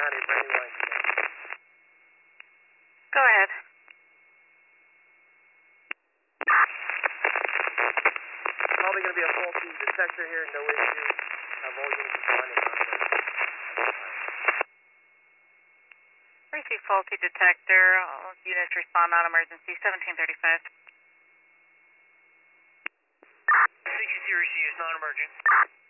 County, Brandywine County. Go ahead. Probably going to be a faulty detector here, no issue. All units responding on Receive faulty detector. All units respond on emergency. 1735. 60 receives non-emergent.